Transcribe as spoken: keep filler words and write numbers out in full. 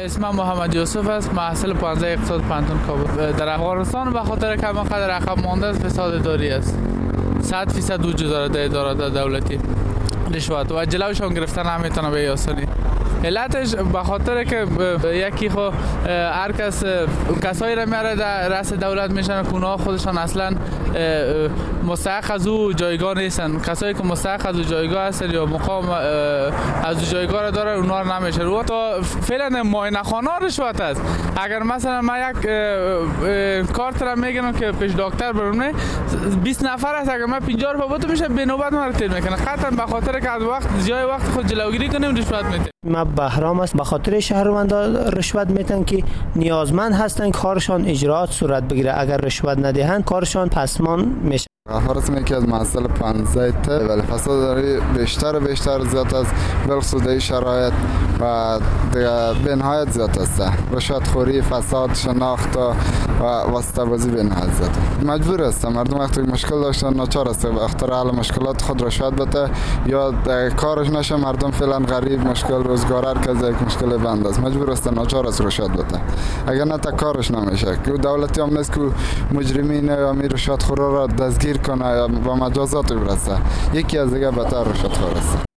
اسمم محمد یوسف است، محصل پانزده اقتصاد پانتون کابل. در افغانستان به خاطر که همانقدر عقب مانده است فساد اداری است. صد فیصد وجود دارد در ادارات دولتی رشوت و جلوشان گرفتن نمیتونه به آسانی. علتش به خاطر که یکی خو هر کس کسایی را میاره در رأس دولت میشن که اونها خودشان اصلا مستحق از او جایگاه نیستن. کسایی که مستحق از او جایگاه هستن یا مقام از او جایگاه را داره اونها را نمیشه. رو تا فعلا معاینه خانه رشوت است. اگر مثلا من یک کارت را میگم که پیش دکتر برم بیست نفر است، اگر من پنجاه روپیه بده میشه به نوبت من رو تیر میکنه. قطعا به خاطر که از وقت جای وقت خود جلوگیری کنیم رشوت میدیم. ما بهرام است. به خاطر شهروندان رشوت میتن که نیازمند هستن کارشان اجرات صورت بگیره. اگر رشوت ندهند کارشان پسمان میشه. فرض می که از محصل پانزده ته ولی فساد داری بیشتر و بیشتر زیاد است، بلخصوص در شرایط و دیگه به نهایت زیاد است. رشوت خوری، فساد، شناخت و واسطه بازی به نهایت زیاد. مجبور است مردم وقتی مشکل داشتن ناچار است اختر حل مشکلات خود رشوت بده یا کارش نشه. مردم فعلا غریب مشکل روزگار هر کس یک مشکل بند است، مجبور است ناچار است رشوت بده. اگر نه تا کارش نمیشه. که دولتی هم نیست که مجرمین یا می رشوت خورا را دستگیر کنه یا با مجازات برسه. یکی از دیگه بهتر رشوت خور است.